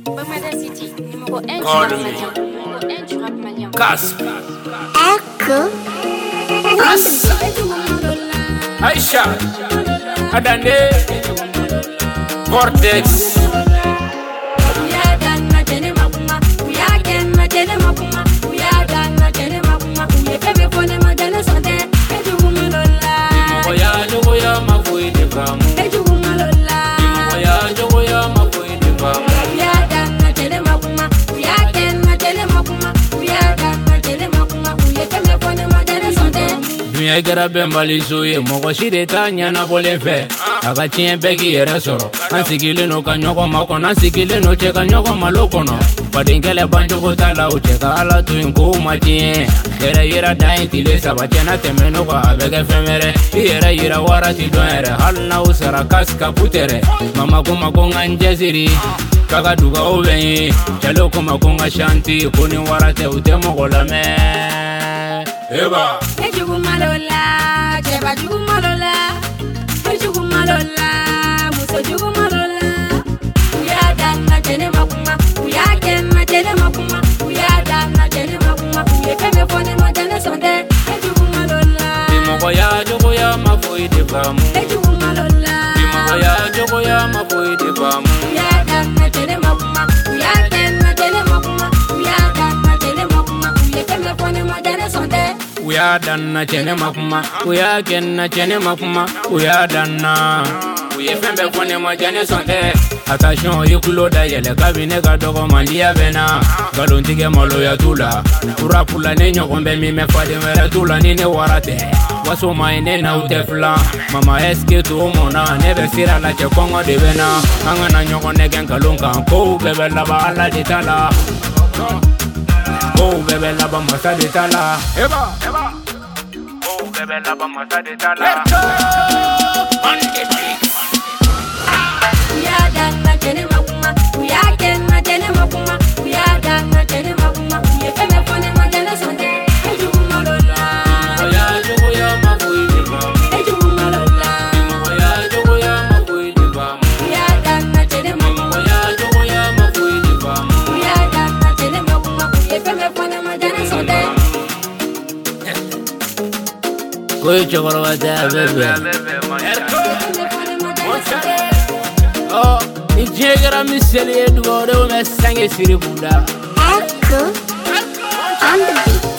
City, numéro 1 du rap malien. Numéro 1 du rap malien. Casp, Echo. Assa, Aisha, Adane, Vortex. Dunya gara bɛn baliso ye mɔgɔ si de t'a ɲɛnabɔlen fɛ a ka tiɲɛ bɛɛ k'i yɛrɛ sɔrɔ an sigilen no ka ɲɔgɔn makɔnɔ an sigilen no cɛ ka ɲɔgɔn malo kɔnɔ fadenkɛlɛ bancogo t'a la o cɛ ka ala to yen kow ma tiɲɛ yɛrɛ yira dan ye tile saba cɛna tɛmɛ no kan a bɛ kɛ fɛn wɛrɛ i yɛrɛ yira warati dɔn yɛrɛ hali n'aw sara kasi ka putɛrɛ mama ko ma ko n ka n cɛsiri kaka dugawu bɛ n ye cɛlew ko ma ko n ka shanti ko ni wara tɛ u tɛ mɔgɔ lamɛn Eba Malola, Jeba Malola, Malola, Muso Malola. We are done, Jene Makuma, we are again, Jene Makuma, we are done, Jene Makuma, we are coming for the Madonna Sunday, Malola. Moya, Jogoya, Mafoi de Bamu, Malola, Moya, Jogoya, Mafoi de Bamu. We are done, Jene Makuma, we are again, Jene Makuma, we are done, Jene Makuma, we are coming for the Madonna Sunday. We are done na chene makuma, we are again na chene makuma, we are done na. We are fembe fone ma chene sonde. Attention, ikulo da yele kabine ka dogo mandia bena. Galon tige malo ya tula. Pura pula ne nyogombe mi me fade mere tula ni ne warate. Waso maine na utefla. Mama eske tu mona ne be sira la che kongo de bena. Anga na nyogone gen kalonka ko bebe la ba ala de tala. Oh, bebe la ba masa de tala. Eba. Oh, bebe la ba masa de tala. Let's go. On the beat. We are done, Jene Makuma. We are again, Jene Makuma. We are done, Jene Makuma. We are coming for the Madonna Sunday. Malola. Oya jogoya mafoi de bamu. Malola. Oya jogoya mafoi de bamu. We are done, Jene Makuma. Oya jogoya mafoi de bamu. We are done, Jene Makuma. We are coming for the Madonna Sunday. Koi chokora ta bebe. Oh, ni jegara miseli eduwa de me sange siri bunda. Echo. On the beat.